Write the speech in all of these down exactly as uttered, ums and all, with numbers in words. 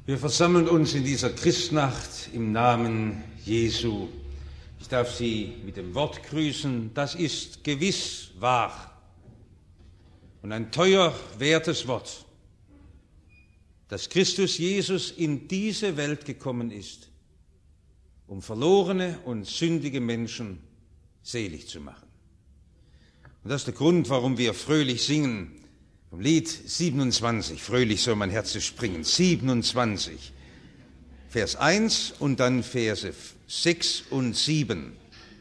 Wir versammeln uns in dieser Christnacht im Namen Jesu. Ich darf Sie mit dem Wort grüßen, das ist gewiss wahr und ein teuer wertes Wort, dass Christus Jesus in diese Welt gekommen ist, um verlorene und sündige Menschen selig zu machen. Und das ist der Grund, warum wir fröhlich singen. Vom Lied siebenundzwanzig, fröhlich soll mein Herz springen, siebenundzwanzig, Vers eins und dann Verse sechs und sieben.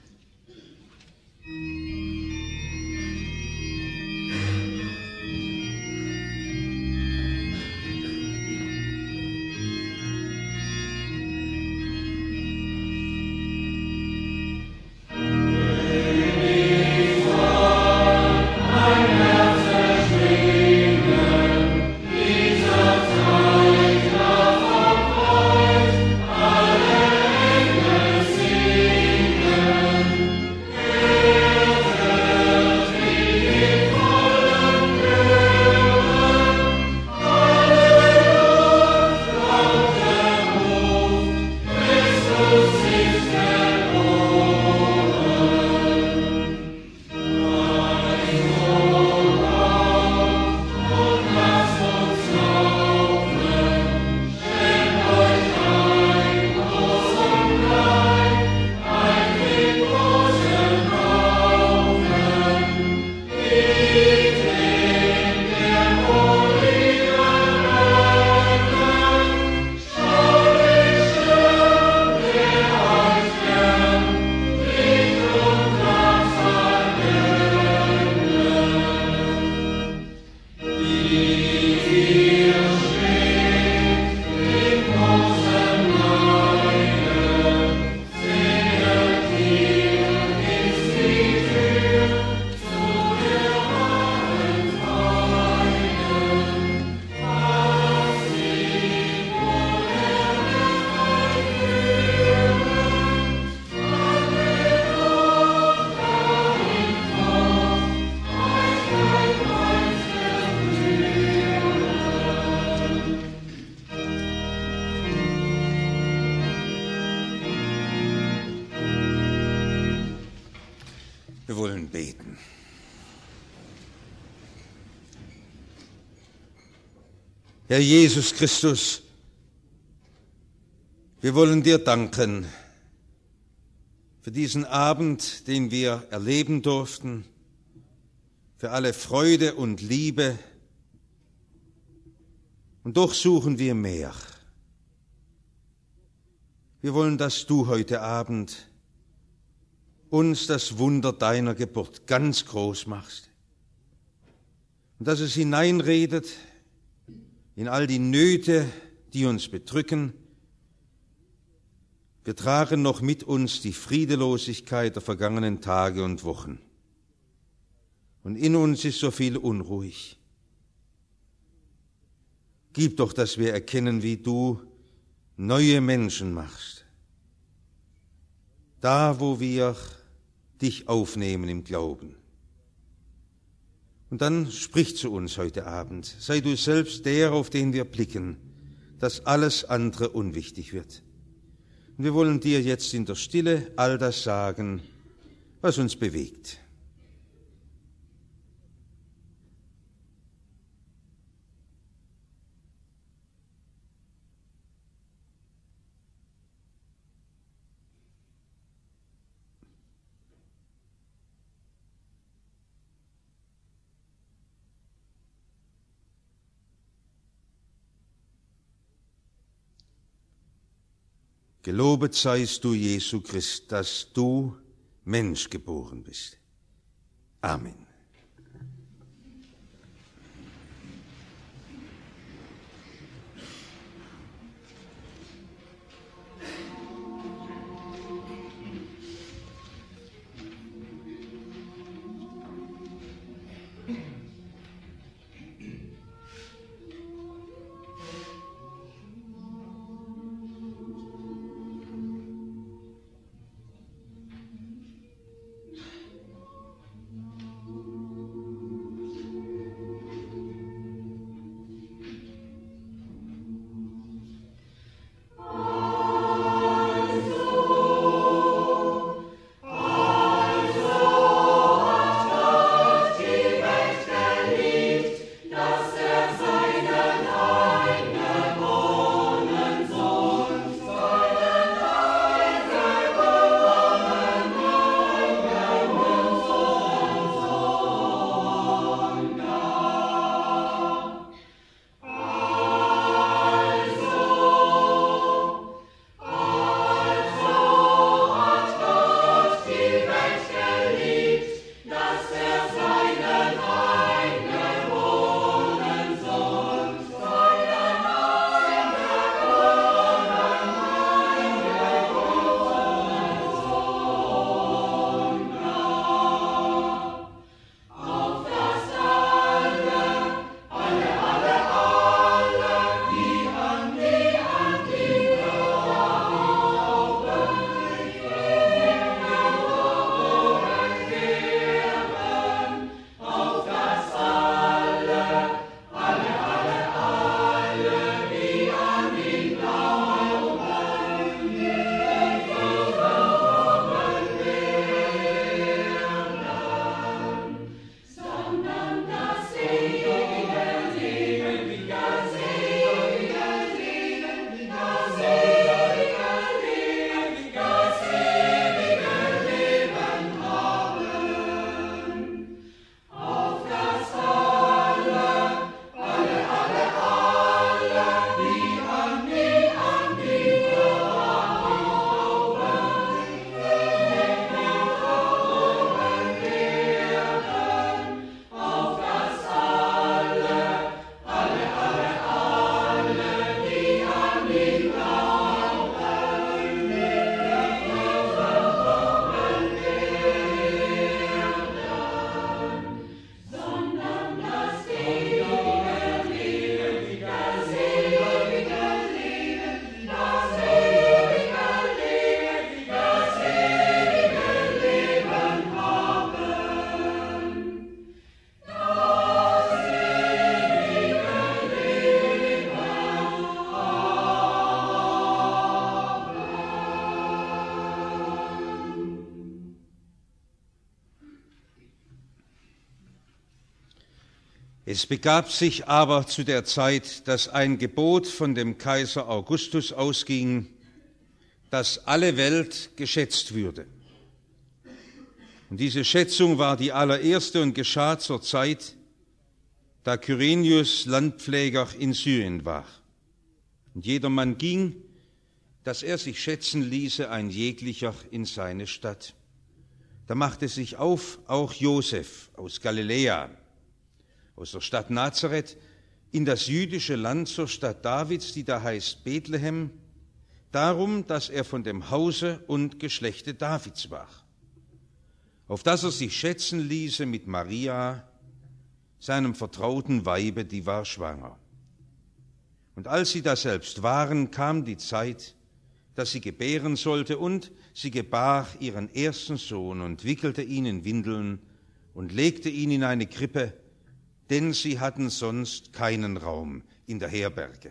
Wir wollen beten. Herr Jesus Christus, wir wollen dir danken für diesen Abend, den wir erleben durften, für alle Freude und Liebe. Und doch suchen wir mehr. Wir wollen, dass du heute Abend uns das Wunder deiner Geburt ganz groß machst und dass es hineinredet in all die Nöte, die uns bedrücken. Wir tragen noch mit uns die Friedelosigkeit der vergangenen Tage und Wochen und in uns ist so viel unruhig. Gib doch, dass wir erkennen, wie du neue Menschen machst, da wo wir dich aufnehmen im Glauben. Und dann sprich zu uns heute Abend. Sei du selbst der, auf den wir blicken, dass alles andere unwichtig wird. Und wir wollen dir jetzt in der Stille all das sagen, was uns bewegt. Gelobet seist du, Jesu Christ, dass du Mensch geboren bist. Amen. Es begab sich aber zu der Zeit, dass ein Gebot von dem Kaiser Augustus ausging, dass alle Welt geschätzt würde. Und diese Schätzung war die allererste und geschah zur Zeit, da Kyrenius Landpfleger in Syrien war. Und jedermann ging, dass er sich schätzen ließe, ein jeglicher in seine Stadt. Da machte sich auf auch Josef aus Galiläa, aus der Stadt Nazareth, in das jüdische Land zur Stadt Davids, die da heißt Bethlehem, darum, dass er von dem Hause und Geschlechte Davids war, auf dass er sich schätzen ließe mit Maria, seinem vertrauten Weibe, die war schwanger. Und als sie daselbst waren, kam die Zeit, dass sie gebären sollte, und sie gebar ihren ersten Sohn und wickelte ihn in Windeln und legte ihn in eine Krippe, denn sie hatten sonst keinen Raum in der Herberge.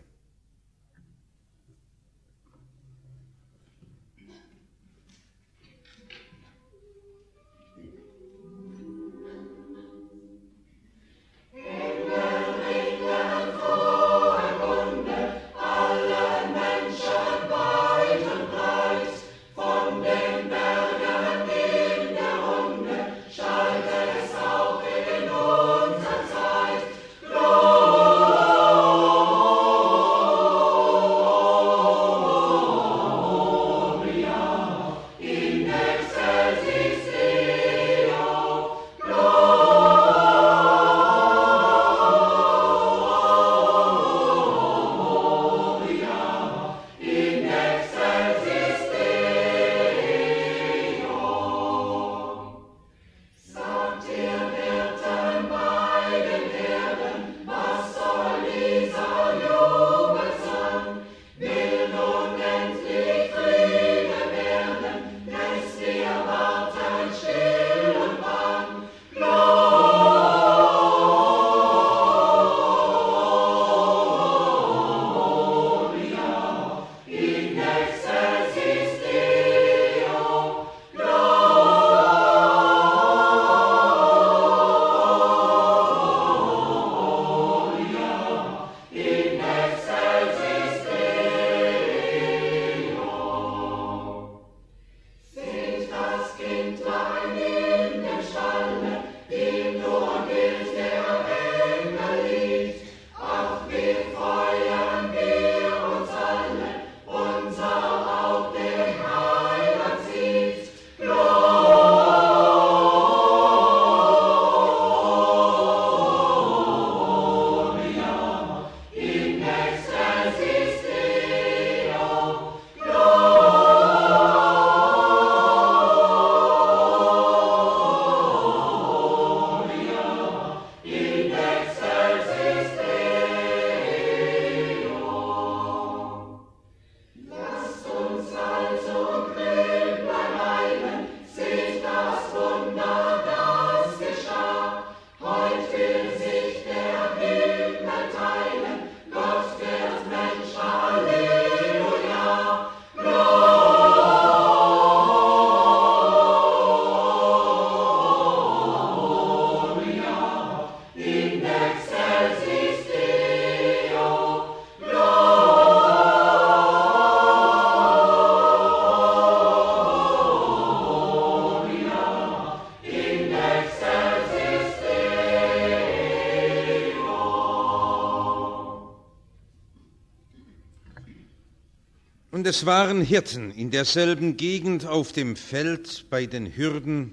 Und es waren Hirten in derselben Gegend auf dem Feld bei den Hürden,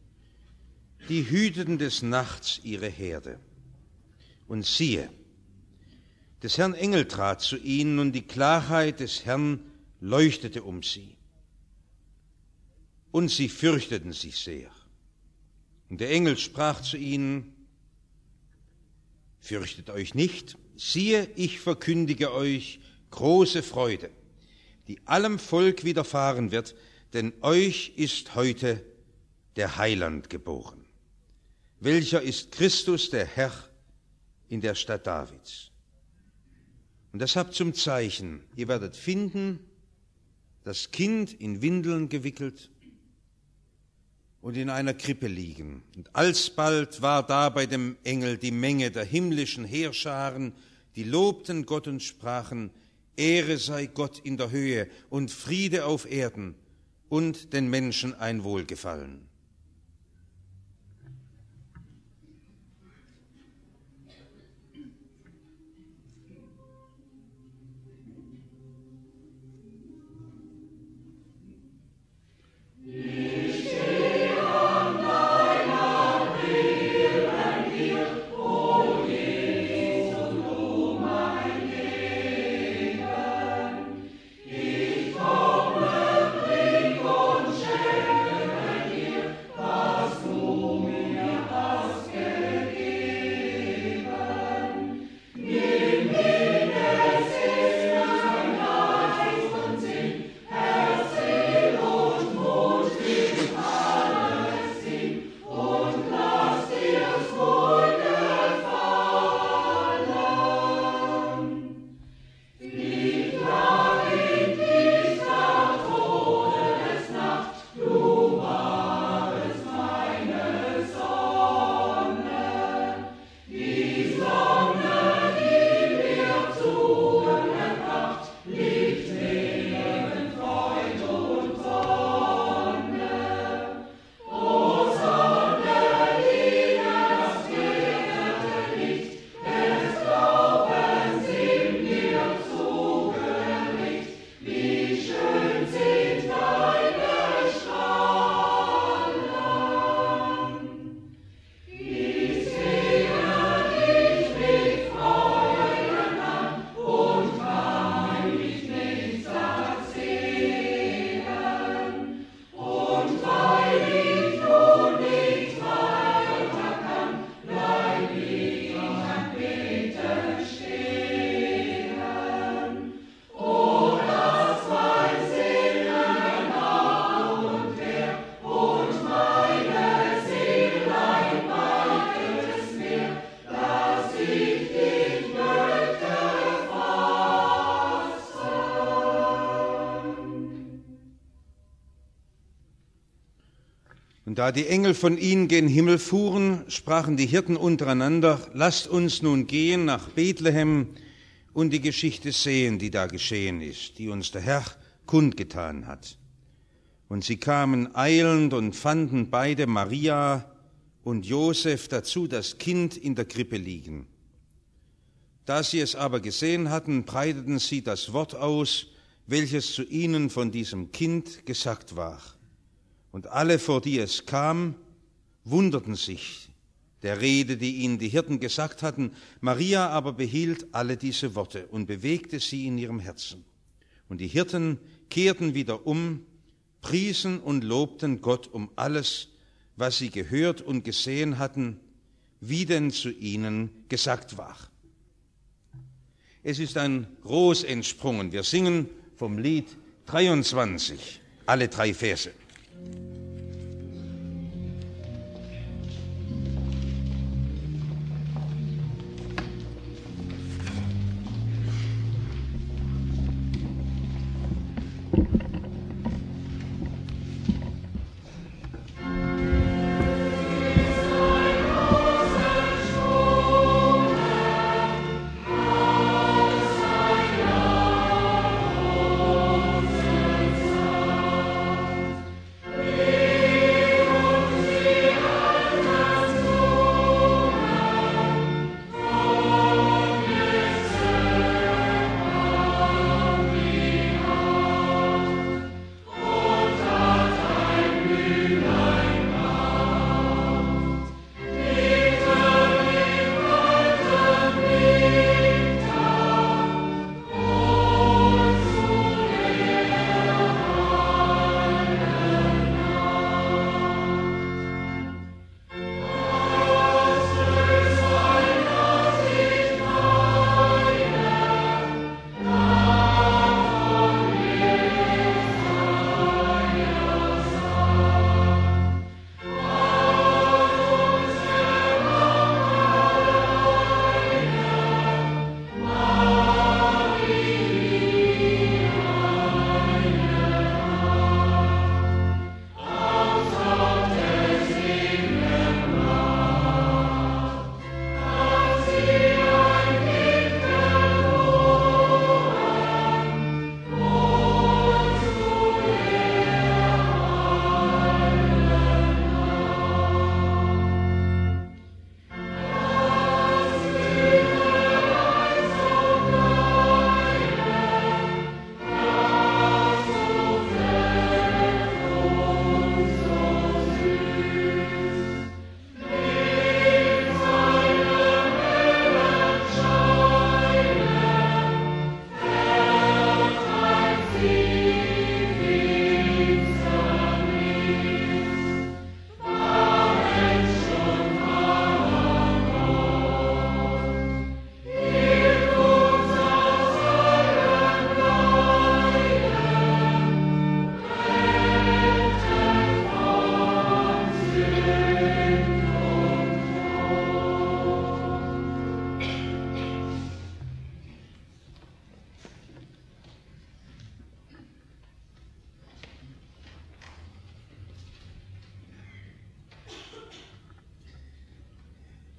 die hüteten des Nachts ihre Herde. Und siehe, des Herrn Engel trat zu ihnen, und die Klarheit des Herrn leuchtete um sie. Und sie fürchteten sich sehr. Und der Engel sprach zu ihnen: Fürchtet euch nicht, siehe, ich verkündige euch große Freude, die allem Volk widerfahren wird, denn euch ist heute der Heiland geboren, welcher ist Christus, der Herr, in der Stadt Davids. Und das habt zum Zeichen: Ihr werdet finden das Kind in Windeln gewickelt und in einer Krippe liegen. Und alsbald war da bei dem Engel die Menge der himmlischen Heerscharen, die lobten Gott und sprachen, Ehre sei Gott in der Höhe und Friede auf Erden und den Menschen ein Wohlgefallen. Und da die Engel von ihnen gen Himmel fuhren, sprachen die Hirten untereinander, lasst uns nun gehen nach Bethlehem und die Geschichte sehen, die da geschehen ist, die uns der Herr kundgetan hat. Und sie kamen eilend und fanden beide Maria und Josef dazu das Kind in der Krippe liegen. Da sie es aber gesehen hatten, breiteten sie das Wort aus, welches zu ihnen von diesem Kind gesagt war. Und alle, vor die es kam, wunderten sich der Rede, die ihnen die Hirten gesagt hatten. Maria aber behielt alle diese Worte und bewegte sie in ihrem Herzen. Und die Hirten kehrten wieder um, priesen und lobten Gott um alles, was sie gehört und gesehen hatten, wie denn zu ihnen gesagt war. Es ist ein Ros entsprungen. Wir singen vom Lied dreiundzwanzig, alle drei Verse. Yeah.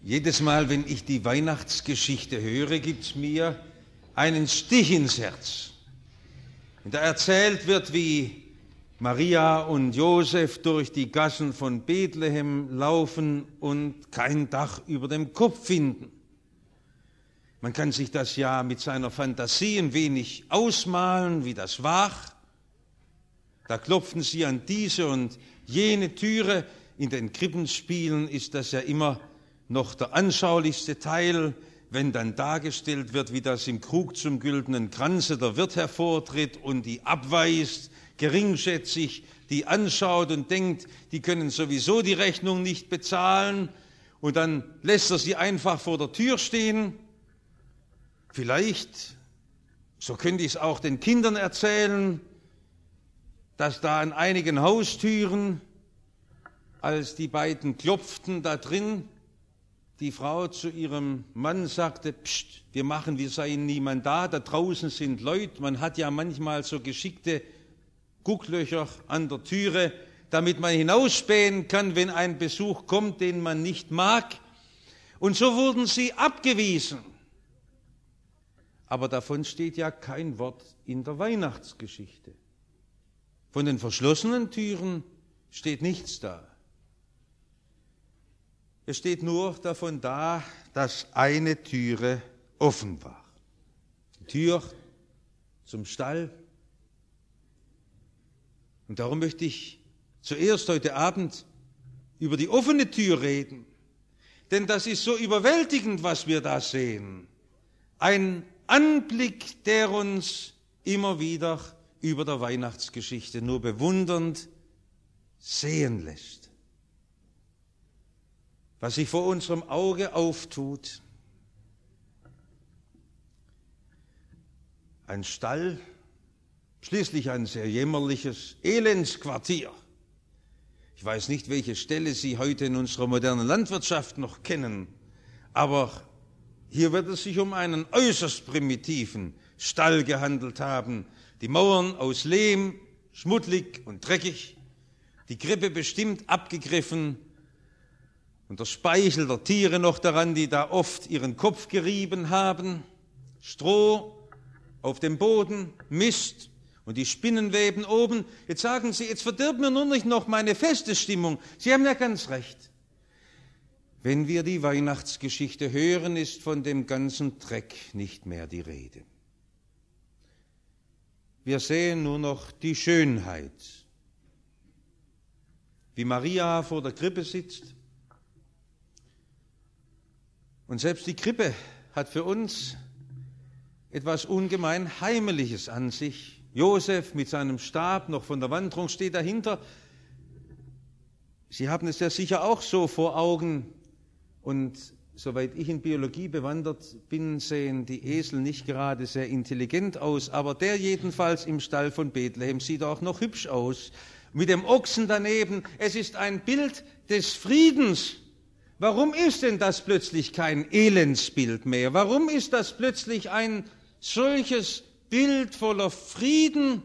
Jedes Mal, wenn ich die Weihnachtsgeschichte höre, gibt es mir einen Stich ins Herz. Und da erzählt wird, wie Maria und Josef durch die Gassen von Bethlehem laufen und kein Dach über dem Kopf finden. Man kann sich das ja mit seiner Fantasie ein wenig ausmalen, wie das war. Da klopfen sie an diese und jene Türe. In den Krippenspielen ist das ja immer noch der anschaulichste Teil, wenn dann dargestellt wird, wie das im Krug zum güldenen Kranze der Wirt hervortritt und die abweist, geringschätzig, die anschaut und denkt, die können sowieso die Rechnung nicht bezahlen, und dann lässt er sie einfach vor der Tür stehen. Vielleicht, so könnte ich es auch den Kindern erzählen, dass da an einigen Haustüren, als die beiden klopften da drin, die Frau zu ihrem Mann sagte, Psst, wir machen, wir seien niemand da, da draußen sind Leute. Man hat ja manchmal so geschickte Gucklöcher an der Türe, damit man hinausspähen kann, wenn ein Besuch kommt, den man nicht mag. Und so wurden sie abgewiesen. Aber davon steht ja kein Wort in der Weihnachtsgeschichte. Von den verschlossenen Türen steht nichts da. Es steht nur davon da, dass eine Türe offen war. Die Tür zum Stall. Und darum möchte ich zuerst heute Abend über die offene Tür reden. Denn das ist so überwältigend, was wir da sehen. Ein Anblick, der uns immer wieder über der Weihnachtsgeschichte nur bewundernd sehen lässt. Was sich vor unserem Auge auftut. Ein Stall, schließlich ein sehr jämmerliches Elendsquartier. Ich weiß nicht, welche Ställe Sie heute in unserer modernen Landwirtschaft noch kennen, aber hier wird es sich um einen äußerst primitiven Stall gehandelt haben. Die Mauern aus Lehm, schmuddelig und dreckig, die Krippe bestimmt abgegriffen und der Speichel der Tiere noch daran, die da oft ihren Kopf gerieben haben, Stroh auf dem Boden, Mist und die Spinnenweben oben. Jetzt sagen Sie, jetzt verdirbt mir nur nicht noch meine feste Stimmung. Sie haben ja ganz recht. Wenn wir die Weihnachtsgeschichte hören, ist von dem ganzen Dreck nicht mehr die Rede. Wir sehen nur noch die Schönheit, wie Maria vor der Krippe sitzt. Und selbst die Krippe hat für uns etwas ungemein Heimeliges an sich. Josef mit seinem Stab noch von der Wanderung steht dahinter. Sie haben es ja sicher auch so vor Augen. Und soweit ich in Biologie bewandert bin, sehen die Esel nicht gerade sehr intelligent aus. Aber der jedenfalls im Stall von Bethlehem sieht auch noch hübsch aus. Mit dem Ochsen daneben. Es ist ein Bild des Friedens. Warum ist denn das plötzlich kein Elendsbild mehr? Warum ist das plötzlich ein solches Bild voller Frieden?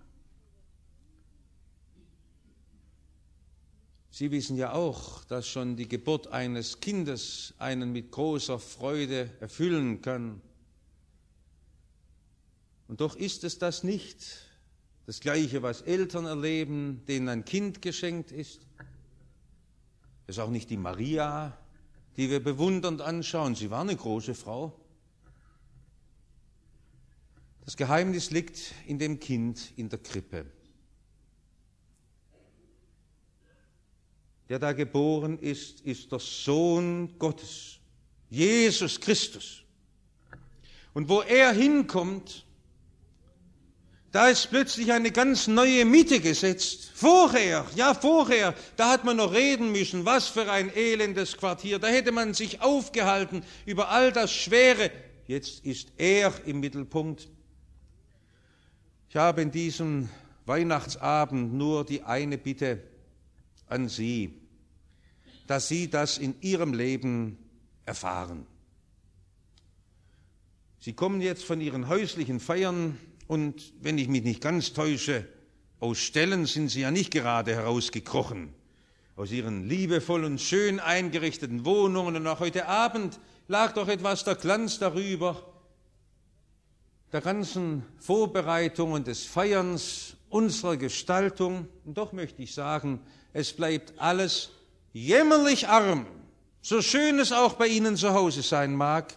Sie wissen ja auch, dass schon die Geburt eines Kindes einen mit großer Freude erfüllen kann. Und doch ist es das nicht. Das Gleiche, was Eltern erleben, denen ein Kind geschenkt ist. Das ist auch nicht die Maria, die wir bewundernd anschauen. Sie war eine große Frau. Das Geheimnis liegt in dem Kind in der Krippe. Der da geboren ist, ist der Sohn Gottes, Jesus Christus. Und wo er hinkommt, da ist plötzlich eine ganz neue Mitte gesetzt. Vorher, ja vorher, da hat man noch reden müssen, was für ein elendes Quartier. Da hätte man sich aufgehalten über all das Schwere. Jetzt ist er im Mittelpunkt. Ich habe in diesem Weihnachtsabend nur die eine Bitte an Sie, dass Sie das in Ihrem Leben erfahren. Sie kommen jetzt von Ihren häuslichen Feiern und, wenn ich mich nicht ganz täusche, aus Ställen sind Sie ja nicht gerade herausgekrochen. aus ihren liebevoll und schön eingerichteten Wohnungen. Und auch heute Abend lag doch etwas der Glanz darüber, der ganzen Vorbereitung und des Feierns, unserer Gestaltung. Und doch möchte ich sagen, es bleibt alles jämmerlich arm, so schön es auch bei Ihnen zu Hause sein mag,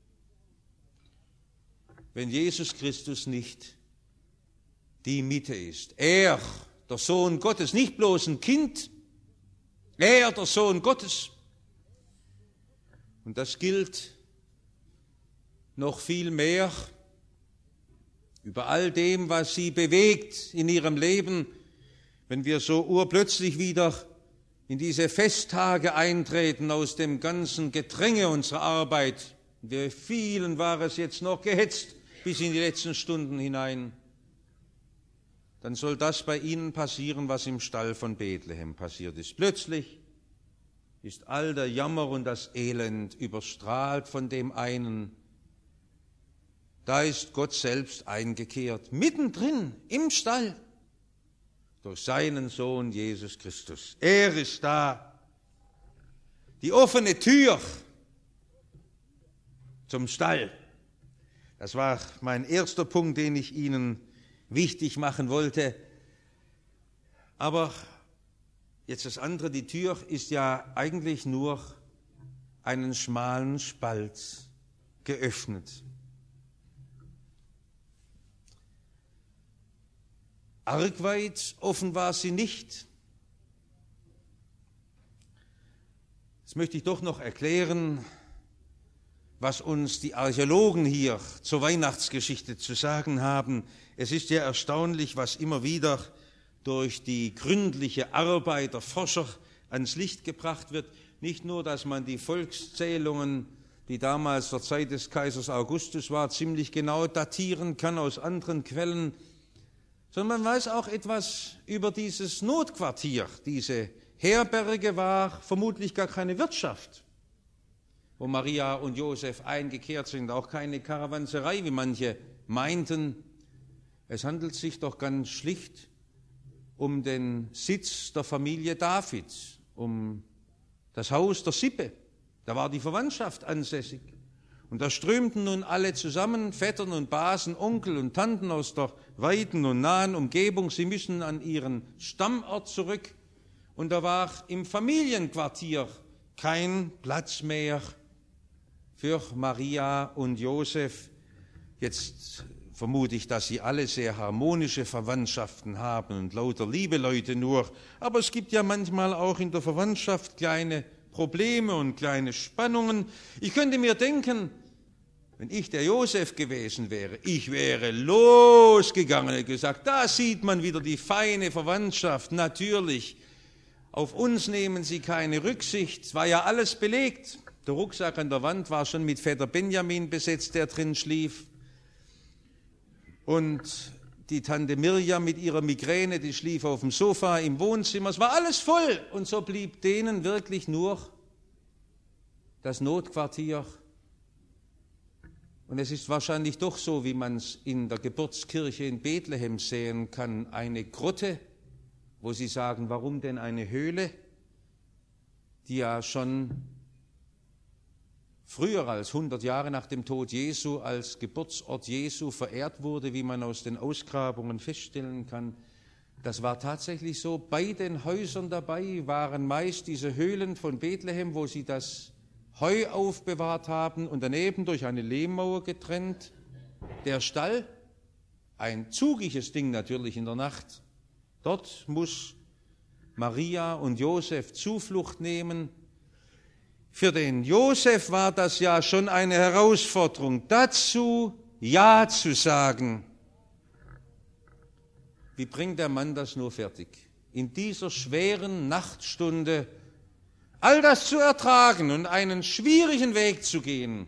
wenn Jesus Christus nicht die Mitte ist. Er, der Sohn Gottes, nicht bloß ein Kind, er, der Sohn Gottes. Und das gilt noch viel mehr über all dem, was sie bewegt in ihrem Leben, wenn wir so urplötzlich wieder in diese Festtage eintreten aus dem ganzen Gedränge unserer Arbeit. Wir vielen war es jetzt noch gehetzt bis in die letzten Stunden hinein. Dann soll das bei ihnen passieren, was im Stall von Bethlehem passiert ist. Plötzlich ist all der Jammer und das Elend überstrahlt von dem einen. Da ist Gott selbst eingekehrt, mittendrin im Stall, durch seinen Sohn Jesus Christus. Er ist da. Die offene Tür zum Stall. Das war mein erster Punkt, den ich Ihnen wichtig machen wollte. Aber jetzt das andere, die Tür ist ja eigentlich nur einen schmalen Spalt geöffnet. Arg weit offen war sie nicht. Jetzt möchte ich doch noch erklären, was uns die Archäologen hier zur Weihnachtsgeschichte zu sagen haben. Es ist ja erstaunlich, was immer wieder durch die gründliche Arbeit der Forscher ans Licht gebracht wird. Nicht nur, dass man die Volkszählungen, die damals zur Zeit des Kaisers Augustus war, ziemlich genau datieren kann aus anderen Quellen, sondern man weiß auch etwas über dieses Notquartier. Diese Herberge war vermutlich gar keine Wirtschaft, wo Maria und Josef eingekehrt sind, auch keine Karawanserei, wie manche meinten. Es handelt sich doch ganz schlicht um den Sitz der Familie David, um das Haus der Sippe. Da war die Verwandtschaft ansässig. Und da strömten nun alle zusammen, Vettern und Basen, Onkel und Tanten aus der weiten und nahen Umgebung. Sie müssen an ihren Stammort zurück. Und da war im Familienquartier kein Platz mehr für Maria und Josef. Jetzt vermute ich, dass sie alle sehr harmonische Verwandtschaften haben und lauter liebe Leute nur. Aber es gibt ja manchmal auch in der Verwandtschaft kleine Probleme und kleine Spannungen. Ich könnte mir denken, wenn ich der Josef gewesen wäre, ich wäre losgegangen und gesagt, da sieht man wieder die feine Verwandtschaft. Natürlich, auf uns nehmen sie keine Rücksicht. Es war ja alles belegt. Der Rucksack an der Wand war schon mit Vetter Benjamin besetzt, der drin schlief. Und die Tante Mirjam mit ihrer Migräne, die schlief auf dem Sofa im Wohnzimmer. Es war alles voll. Und so blieb denen wirklich nur das Notquartier. Und es ist wahrscheinlich doch so, wie man es in der Geburtskirche in Bethlehem sehen kann, eine Grotte, wo sie sagen, warum denn eine Höhle, die ja schon früher als hundert Jahre nach dem Tod Jesu als Geburtsort Jesu verehrt wurde, wie man aus den Ausgrabungen feststellen kann. Das war tatsächlich so. Bei den Häusern dabei waren meist diese Höhlen von Bethlehem, wo sie das Heu aufbewahrt haben und daneben durch eine Lehmmauer getrennt. Der Stall, ein zugiges Ding natürlich in der Nacht. Dort muss Maria und Josef Zuflucht nehmen. Für den Josef war das ja schon eine Herausforderung, dazu Ja zu sagen. Wie bringt der Mann das nur fertig? In dieser schweren Nachtstunde all das zu ertragen und einen schwierigen Weg zu gehen.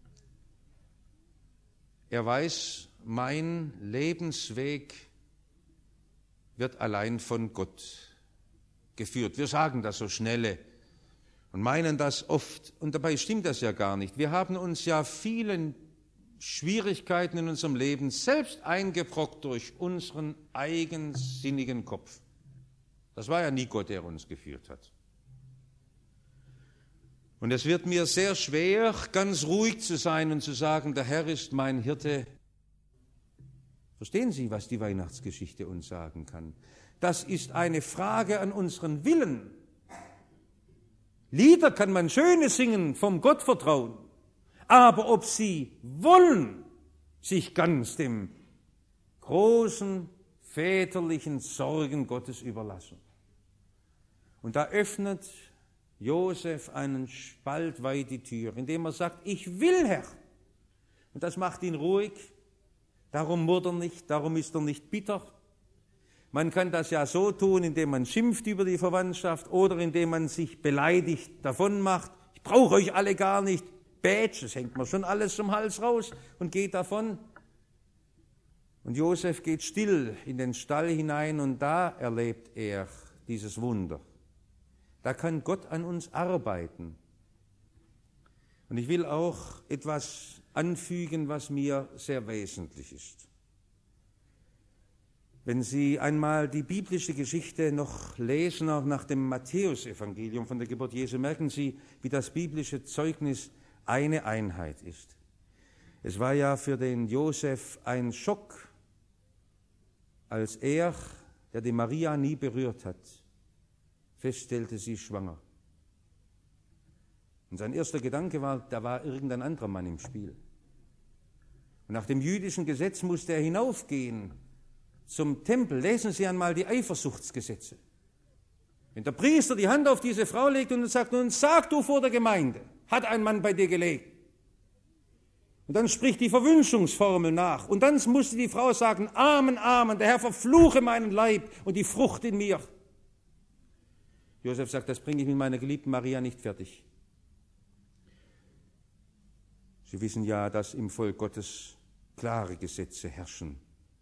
Er weiß, mein Lebensweg wird allein von Gott geführt. Wir sagen das so schnelle und meinen das oft, und dabei stimmt das ja gar nicht. Wir haben uns ja vielen Schwierigkeiten in unserem Leben selbst eingebrockt durch unseren eigensinnigen Kopf. Das war ja nie Gott, der uns geführt hat. Und es wird mir sehr schwer, ganz ruhig zu sein und zu sagen, der Herr ist mein Hirte. Verstehen Sie, was die Weihnachtsgeschichte uns sagen kann? Das ist eine Frage an unseren Willen. Lieder kann man schöne singen, vom Gottvertrauen. Aber ob sie wollen, sich ganz dem großen väterlichen Sorgen Gottes überlassen. Und da öffnet Josef einen Spalt weit die Tür, indem er sagt, ich will, Herr. Und das macht ihn ruhig. Darum murrt er nicht, darum ist er nicht bitter. Man kann das ja so tun, indem man schimpft über die Verwandtschaft oder indem man sich beleidigt davon macht. Ich brauche euch alle gar nicht. Badge, das hängt mir schon alles zum Hals raus und geht davon. Und Josef geht still in den Stall hinein und da erlebt er dieses Wunder. Da kann Gott an uns arbeiten. Und ich will auch etwas anfügen, was mir sehr wesentlich ist. Wenn Sie einmal die biblische Geschichte noch lesen, auch nach dem Matthäusevangelium von der Geburt Jesu, merken Sie, wie das biblische Zeugnis eine Einheit ist. Es war ja für den Josef ein Schock, als er, der die Maria nie berührt hat, feststellte, sie ist schwanger. Und sein erster Gedanke war, da war irgendein anderer Mann im Spiel. Und nach dem jüdischen Gesetz musste er hinaufgehen zum Tempel. Lesen Sie einmal die Eifersuchtsgesetze. Wenn der Priester die Hand auf diese Frau legt und sagt, nun sag du vor der Gemeinde, hat ein Mann bei dir gelegen. Und dann spricht die Verwünschungsformel nach. Und dann musste die Frau sagen, Amen, Amen, der Herr verfluche meinen Leib und die Frucht in mir. Josef sagt, das bringe ich mit meiner geliebten Maria nicht fertig. Sie wissen ja, dass im Volk Gottes klare Gesetze herrschen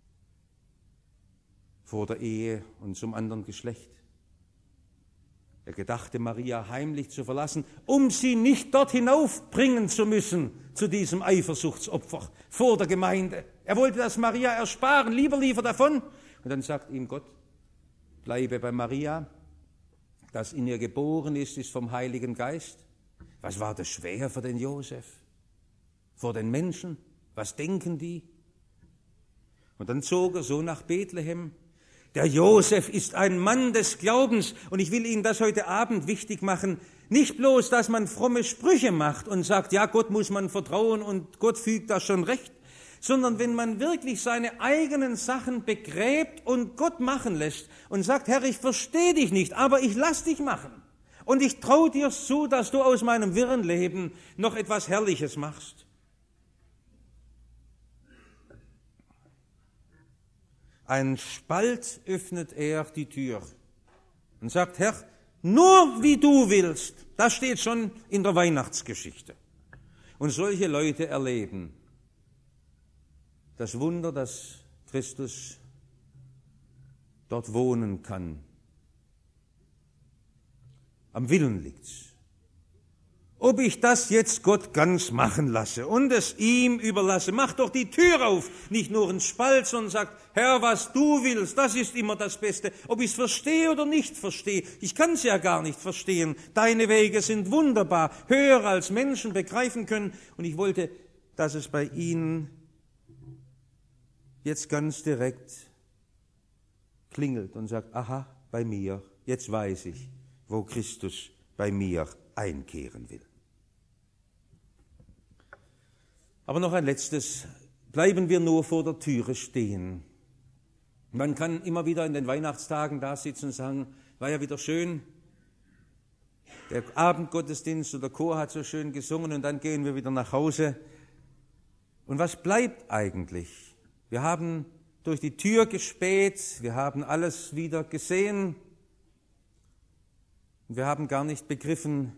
vor der Ehe und zum anderen Geschlecht. Er gedachte, Maria heimlich zu verlassen, um sie nicht dort hinaufbringen zu müssen, zu diesem Eifersuchtsopfer vor der Gemeinde. Er wollte das Maria ersparen, lieber liefer davon. Und dann sagt ihm Gott, bleibe bei Maria, das in ihr geboren ist, ist vom Heiligen Geist. Was war das schwer für den Josef? Vor den Menschen? Was denken die? Und dann zog er so nach Bethlehem. Der Josef ist ein Mann des Glaubens und ich will Ihnen das heute Abend wichtig machen. Nicht bloß, dass man fromme Sprüche macht und sagt, ja, Gott muss man vertrauen und Gott fügt das schon recht, sondern wenn man wirklich seine eigenen Sachen begräbt und Gott machen lässt und sagt, Herr, ich verstehe dich nicht, aber ich lass dich machen und ich traue dir zu, dass du aus meinem wirren Leben noch etwas Herrliches machst. Ein Spalt öffnet er die Tür und sagt, Herr, nur wie du willst. Das steht schon in der Weihnachtsgeschichte. Und solche Leute erleben das Wunder, dass Christus dort wohnen kann. Am Willen liegt's. Ob ich das jetzt Gott ganz machen lasse und es ihm überlasse, mach doch die Tür auf, nicht nur einen Spalt, sondern sagt, Herr, was du willst, das ist immer das Beste. Ob ich es verstehe oder nicht verstehe, ich kann es ja gar nicht verstehen. Deine Wege sind wunderbar, höher als Menschen begreifen können. Und ich wollte, dass es bei Ihnen jetzt ganz direkt klingelt und sagt, aha, bei mir, jetzt weiß ich, wo Christus bei mir einkehren will. Aber noch ein letztes, bleiben wir nur vor der Türe stehen. Man kann immer wieder in den Weihnachtstagen da sitzen und sagen, war ja wieder schön, der Abendgottesdienst oder der Chor hat so schön gesungen und dann gehen wir wieder nach Hause. Und was bleibt eigentlich? Wir haben durch die Tür gespäht, wir haben alles wieder gesehen und wir haben gar nicht begriffen,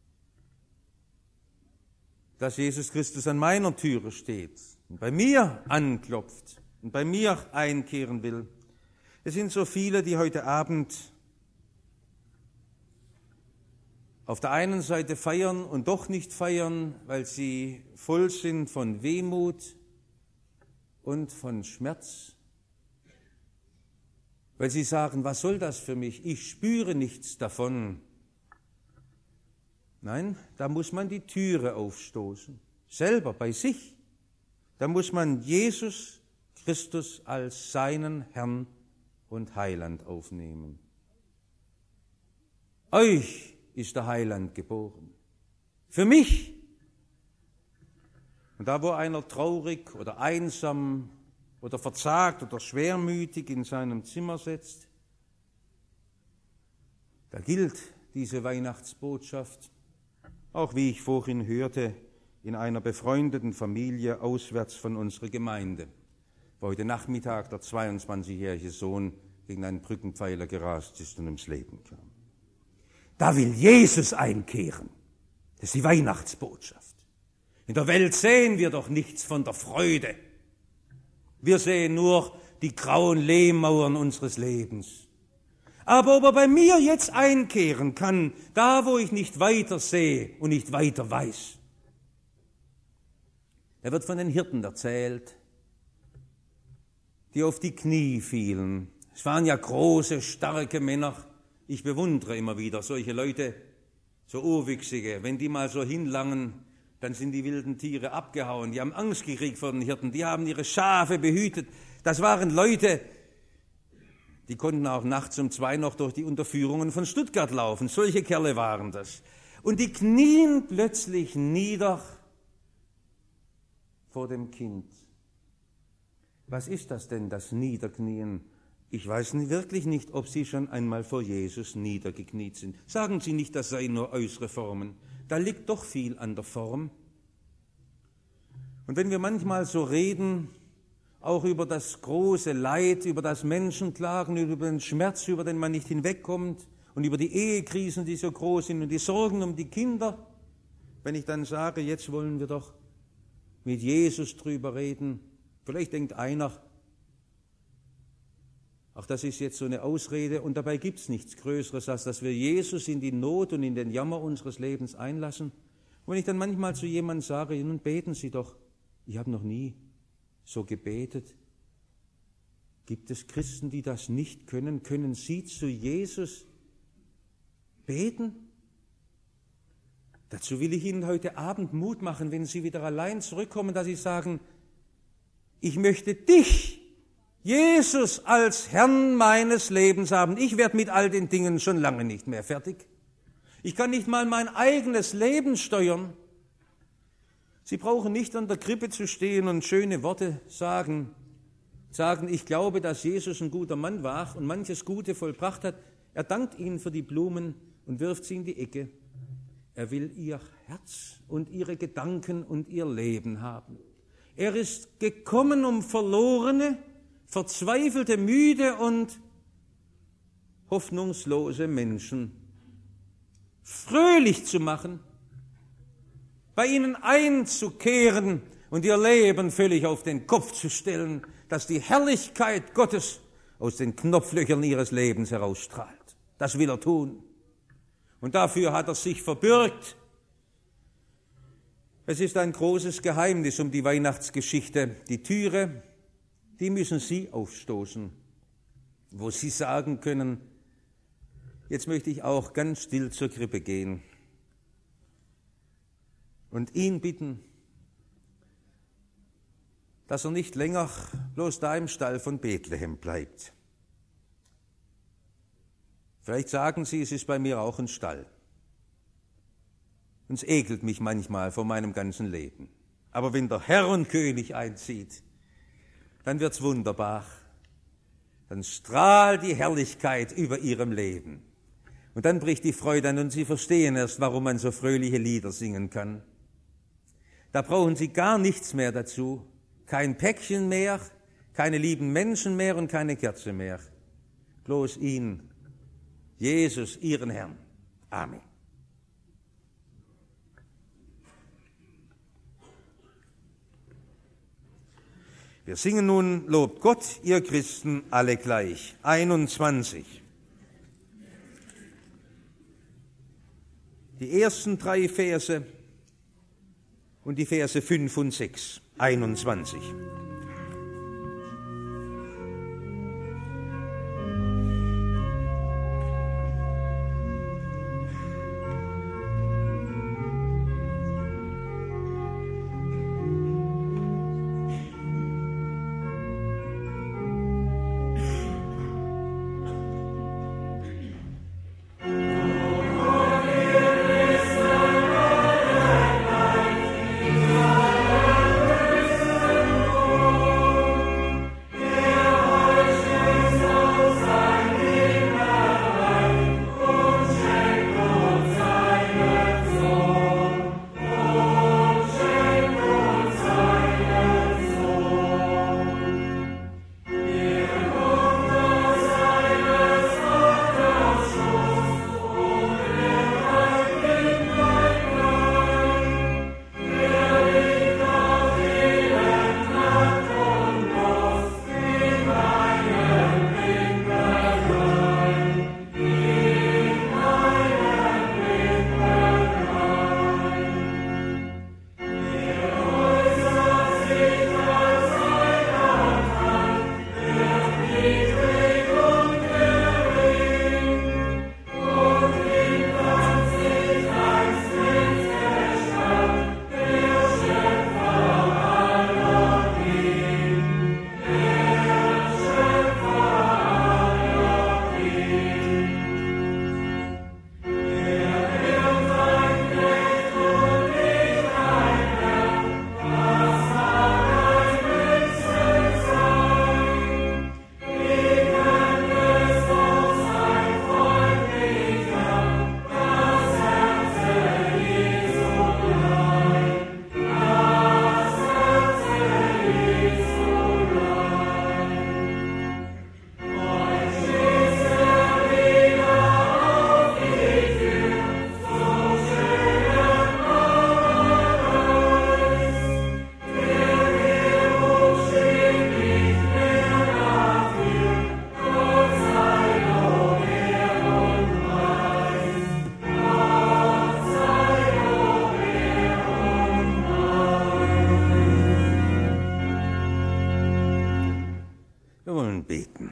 dass Jesus Christus an meiner Türe steht und bei mir anklopft und bei mir einkehren will. Es sind so viele, die heute Abend auf der einen Seite feiern und doch nicht feiern, weil sie voll sind von Wehmut und von Schmerz weil sie sagen, was soll das für mich? Ich spüre nichts davon. Nein, da muss man die Türe aufstoßen, selber bei sich. Da muss man Jesus Christus als seinen Herrn und Heiland aufnehmen. Euch ist der Heiland geboren, für mich. Und da, wo einer traurig oder einsam oder verzagt oder schwermütig in seinem Zimmer sitzt, da gilt diese Weihnachtsbotschaft, auch wie ich vorhin hörte, in einer befreundeten Familie auswärts von unserer Gemeinde, wo heute Nachmittag der zweiundzwanzigjährige Sohn gegen einen Brückenpfeiler gerast ist und ums Leben kam. Da will Jesus einkehren. Das ist die Weihnachtsbotschaft. In der Welt sehen wir doch nichts von der Freude. Wir sehen nur die grauen Lehmmauern unseres Lebens. Aber ob er bei mir jetzt einkehren kann, da wo ich nicht weiter sehe und nicht weiter weiß. Er wird von den Hirten erzählt, die auf die Knie fielen. Es waren ja große, starke Männer. Ich bewundere immer wieder solche Leute, so Urwüchsige. Wenn die mal so hinlangen, dann sind die wilden Tiere abgehauen. Die haben Angst gekriegt vor den Hirten. Die haben ihre Schafe behütet. Das waren Leute, die konnten auch nachts um zwei noch durch die Unterführungen von Stuttgart laufen. Solche Kerle waren das. Und die knien plötzlich nieder vor dem Kind. Was ist das denn, das Niederknien? Ich weiß wirklich nicht, ob Sie schon einmal vor Jesus niedergekniet sind. Sagen Sie nicht, das seien nur äußere Formen. Da liegt doch viel an der Form. Und wenn wir manchmal so reden, auch über das große Leid, über das Menschen klagen, über den Schmerz, über den man nicht hinwegkommt und über die Ehekrisen, die so groß sind und die Sorgen um die Kinder, wenn ich dann sage, jetzt wollen wir doch mit Jesus drüber reden, vielleicht denkt einer, ach, das ist jetzt so eine Ausrede und dabei gibt es nichts Größeres, als dass wir Jesus in die Not und in den Jammer unseres Lebens einlassen. Und wenn ich dann manchmal zu jemandem sage, nun beten Sie doch, ich habe noch nie so gebetet. Gibt es Christen, die das nicht können? Können Sie zu Jesus beten? Dazu will ich Ihnen heute Abend Mut machen, wenn Sie wieder allein zurückkommen, dass Sie sagen, ich möchte dich, Jesus, als Herrn meines Lebens haben. Ich werde mit all den Dingen schon lange nicht mehr fertig. Ich kann nicht mal mein eigenes Leben steuern. Sie brauchen nicht an der Krippe zu stehen und schöne Worte sagen, sagen, ich glaube, dass Jesus ein guter Mann war und manches Gute vollbracht hat. Er dankt Ihnen für die Blumen und wirft sie in die Ecke. Er will Ihr Herz und Ihre Gedanken und Ihr Leben haben. Er ist gekommen, um Verlorene, verzweifelte, müde und hoffnungslose Menschen fröhlich zu machen, bei ihnen einzukehren und ihr Leben völlig auf den Kopf zu stellen, dass die Herrlichkeit Gottes aus den Knopflöchern ihres Lebens herausstrahlt. Das will er tun. Und dafür hat er sich verbürgt. Es ist ein großes Geheimnis um die Weihnachtsgeschichte. Die Türe, die müssen Sie aufstoßen, wo Sie sagen können, jetzt möchte ich auch ganz still zur Krippe gehen und ihn bitten, dass er nicht länger bloß da im Stall von Bethlehem bleibt. Vielleicht sagen Sie, es ist bei mir auch ein Stall. Und es ekelt mich manchmal vor meinem ganzen Leben. Aber wenn der Herr und König einzieht, dann wird's wunderbar. Dann strahlt die Herrlichkeit über Ihrem Leben. Und dann bricht die Freude an und Sie verstehen erst, warum man so fröhliche Lieder singen kann. Da brauchen Sie gar nichts mehr dazu. Kein Päckchen mehr, keine lieben Menschen mehr und keine Kerze mehr. Bloß ihn, Jesus, Ihren Herrn. Amen. Wir singen nun, lobt Gott, ihr Christen alle gleich. einundzwanzig. Die ersten drei Verse und die Verse fünf und sechs. einundzwanzig. wollen beten.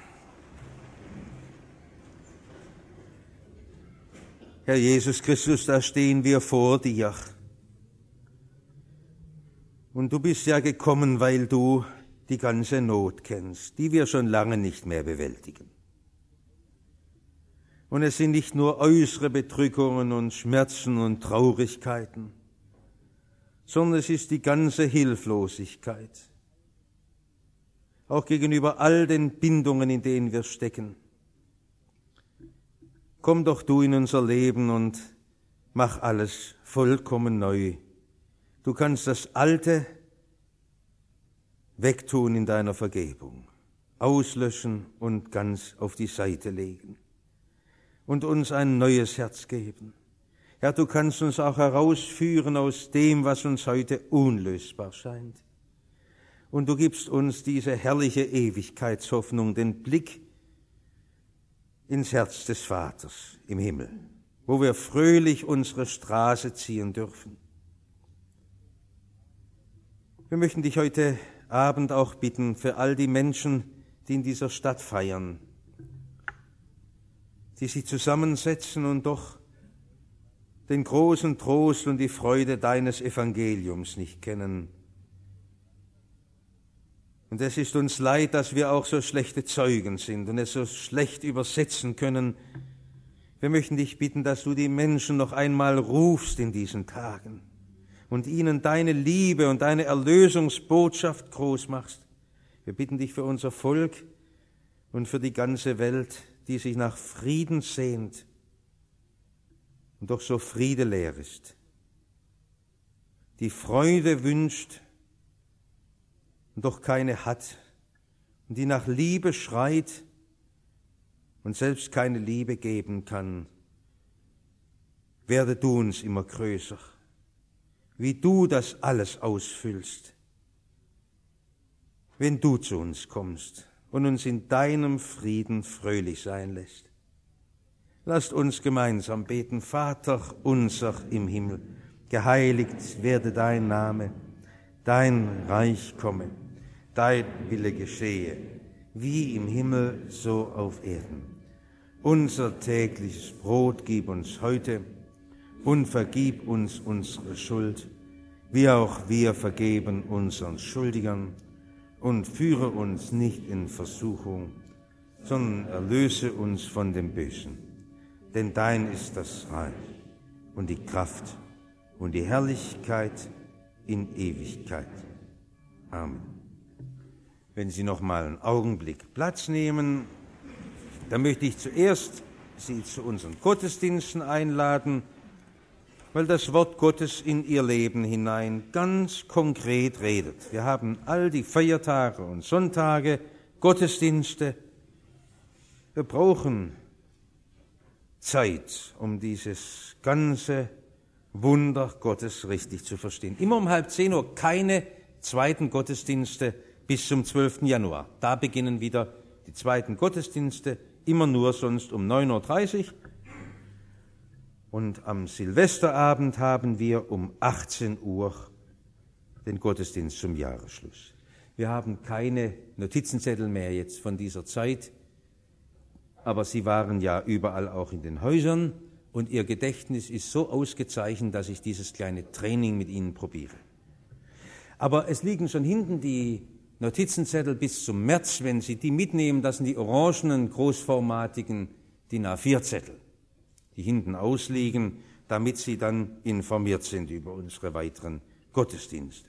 Herr Jesus Christus, da stehen wir vor dir. Und du bist ja gekommen, weil du die ganze Not kennst, die wir schon lange nicht mehr bewältigen. Und es sind nicht nur äußere Bedrückungen und Schmerzen und Traurigkeiten, sondern es ist die ganze Hilflosigkeit, auch gegenüber all den Bindungen, in denen wir stecken. Komm doch du in unser Leben und mach alles vollkommen neu. Du kannst das Alte wegtun in deiner Vergebung, auslöschen und ganz auf die Seite legen und uns ein neues Herz geben. Herr, du kannst uns auch herausführen aus dem, was uns heute unlösbar scheint. Und du gibst uns diese herrliche Ewigkeitshoffnung, den Blick ins Herz des Vaters im Himmel, wo wir fröhlich unsere Straße ziehen dürfen. Wir möchten dich heute Abend auch bitten für all die Menschen, die in dieser Stadt feiern, die sich zusammensetzen und doch den großen Trost und die Freude deines Evangeliums nicht kennen. Und es ist uns leid, dass wir auch so schlechte Zeugen sind und es so schlecht übersetzen können. Wir möchten dich bitten, dass du die Menschen noch einmal rufst in diesen Tagen und ihnen deine Liebe und deine Erlösungsbotschaft groß machst. Wir bitten dich für unser Volk und für die ganze Welt, die sich nach Frieden sehnt und doch so friedeleer ist, die Freude wünscht und doch keine hat und die nach Liebe schreit und selbst keine Liebe geben kann. Werde du uns immer größer, wie du das alles ausfüllst, wenn du zu uns kommst und uns in deinem Frieden fröhlich sein lässt. Lasst uns gemeinsam beten. Vater unser im Himmel, geheiligt werde dein Name, dein Reich komme, dein Wille geschehe, wie im Himmel, so auf Erden. Unser tägliches Brot gib uns heute und vergib uns unsere Schuld, wie auch wir vergeben unseren Schuldigern, und führe uns nicht in Versuchung, sondern erlöse uns von dem Bösen. Denn dein ist das Reich und die Kraft und die Herrlichkeit in Ewigkeit. Amen. Wenn Sie noch mal einen Augenblick Platz nehmen, dann möchte ich zuerst Sie zu unseren Gottesdiensten einladen, weil das Wort Gottes in Ihr Leben hinein ganz konkret redet. Wir haben all die Feiertage und Sonntage, Gottesdienste. Wir brauchen Zeit, um dieses ganze Wunder Gottes richtig zu verstehen. Immer um halb zehn Uhr keine zweiten Gottesdienste bis zum zwölften Januar. Da beginnen wieder die zweiten Gottesdienste, immer nur sonst um neun Uhr dreißig. Und am Silvesterabend haben wir um achtzehn Uhr den Gottesdienst zum Jahresschluss. Wir haben keine Notizenzettel mehr jetzt von dieser Zeit, aber Sie waren ja überall auch in den Häusern und Ihr Gedächtnis ist so ausgezeichnet, dass ich dieses kleine Training mit Ihnen probiere. Aber es liegen schon hinten die Notizenzettel bis zum März. Wenn Sie die mitnehmen, das sind die orangenen, großformatigen D I N A vier Zettel, die hinten ausliegen, damit Sie dann informiert sind über unsere weiteren Gottesdienste.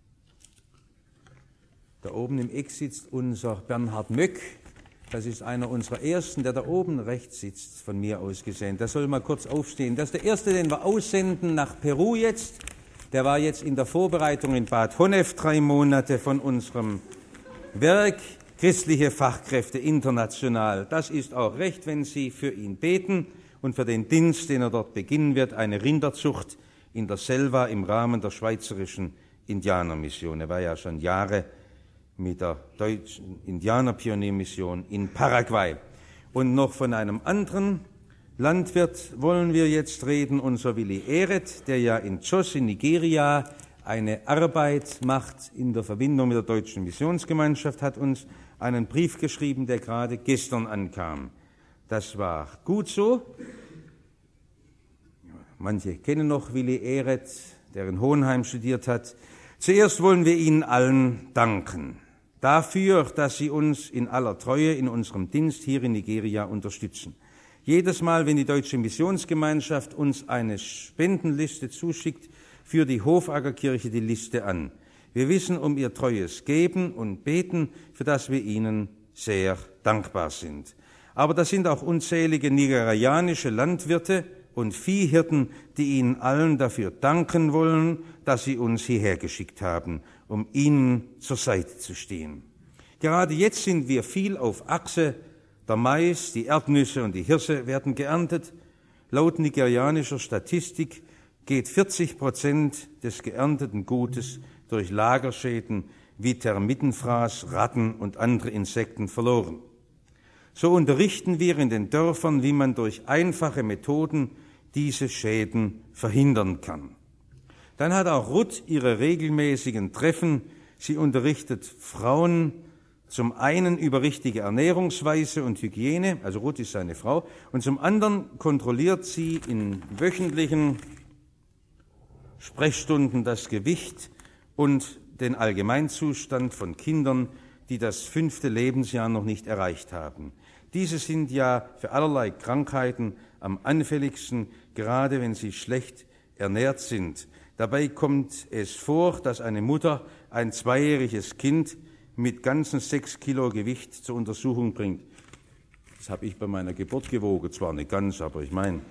Da oben im Eck sitzt unser Bernhard Möck. Das ist einer unserer Ersten, der da oben rechts sitzt, von mir aus gesehen. Der soll mal kurz aufstehen. Das ist der Erste, den wir aussenden nach Peru jetzt. Der war jetzt in der Vorbereitung in Bad Honnef drei Monate von unserem Werk Christliche Fachkräfte international. Das ist auch recht, wenn Sie für ihn beten und für den Dienst, den er dort beginnen wird, eine Rinderzucht in der Selva im Rahmen der Schweizerischen Indianermission. Er war ja schon Jahre mit der deutschen Indianerpioniermission in Paraguay. Und noch von einem anderen Landwirt wollen wir jetzt reden, unser Willi Ehret, der ja in Jos in Nigeria eine Arbeit macht in der Verbindung mit der Deutschen Missionsgemeinschaft, hat uns einen Brief geschrieben, der gerade gestern ankam. Das war gut so. Manche kennen noch Willi Ehret, der in Hohenheim studiert hat. Zuerst wollen wir Ihnen allen danken dafür, dass Sie uns in aller Treue in unserem Dienst hier in Nigeria unterstützen. Jedes Mal, wenn die Deutsche Missionsgemeinschaft uns eine Spendenliste zuschickt, führt die Hofaggerkirche die Liste an. Wir wissen um Ihr treues Geben und Beten, für das wir Ihnen sehr dankbar sind. Aber da sind auch unzählige nigerianische Landwirte und Viehhirten, die Ihnen allen dafür danken wollen, dass Sie uns hierher geschickt haben, um Ihnen zur Seite zu stehen. Gerade jetzt sind wir viel auf Achse. Der Mais, die Erdnüsse und die Hirse werden geerntet. Laut nigerianischer Statistik geht vierzig Prozent des geernteten Gutes durch Lagerschäden wie Termitenfraß, Ratten und andere Insekten verloren. So unterrichten wir in den Dörfern, wie man durch einfache Methoden diese Schäden verhindern kann. Dann hat auch Ruth ihre regelmäßigen Treffen. Sie unterrichtet Frauen zum einen über richtige Ernährungsweise und Hygiene, also Ruth ist seine Frau, und zum anderen kontrolliert sie in wöchentlichen Sprechstunden das Gewicht und den Allgemeinzustand von Kindern, die das fünfte Lebensjahr noch nicht erreicht haben. Diese sind ja für allerlei Krankheiten am anfälligsten, gerade wenn sie schlecht ernährt sind. Dabei kommt es vor, dass eine Mutter ein zweijähriges Kind mit ganzen sechs Kilo Gewicht zur Untersuchung bringt. Das habe ich bei meiner Geburt gewogen, zwar nicht ganz, aber ich meine.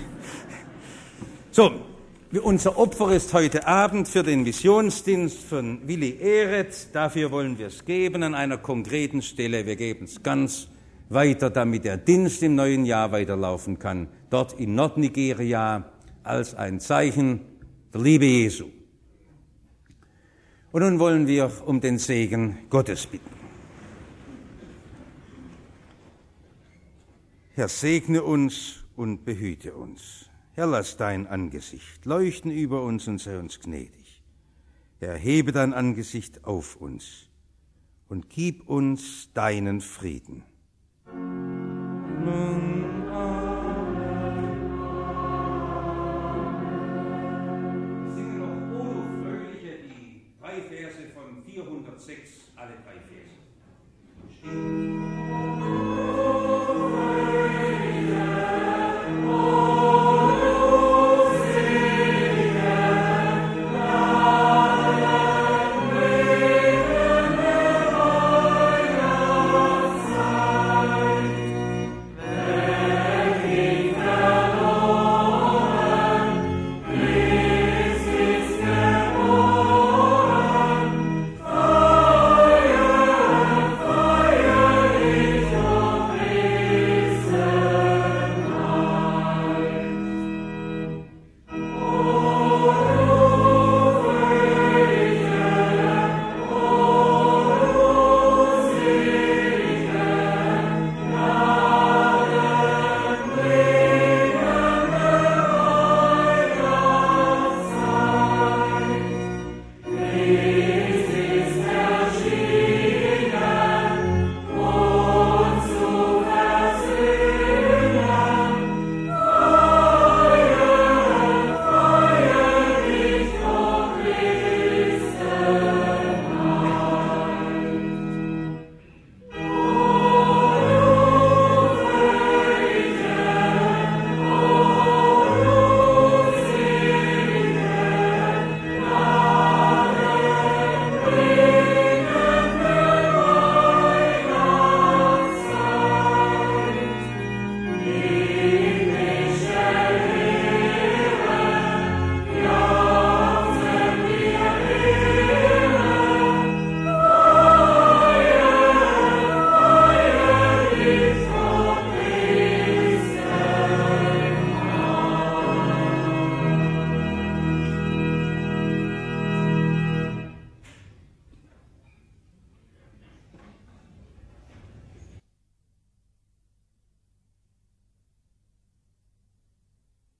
So, unser Opfer ist heute Abend für den Missionsdienst von Willi Ehret. Dafür wollen wir es geben an einer konkreten Stelle. Wir geben es ganz weiter, damit der Dienst im neuen Jahr weiterlaufen kann, dort in Nordnigeria als ein Zeichen der Liebe Jesu. Und nun wollen wir um den Segen Gottes bitten. Herr, segne uns und behüte uns. Herr, lass dein Angesicht leuchten über uns und sei uns gnädig. Herr, hebe dein Angesicht auf uns und gib uns deinen Frieden. Nun, Amen. Wir singen noch O du Fröhliche, die drei Verse von vierhundertsechs, alle drei Verse.